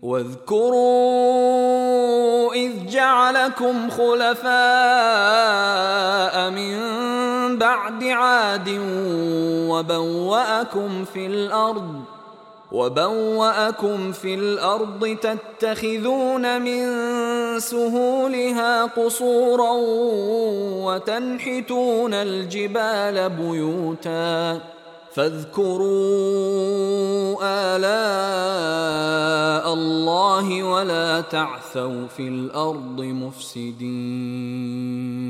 واذكروا إذ جعلكم خلفاء من بعد عاد وبوأكم في الأرض تتخذون من سهولها قصورا وتنحتون الجبال بيوتا فاذكروا آلاء الله ولا تعثوا في الأرض مفسدين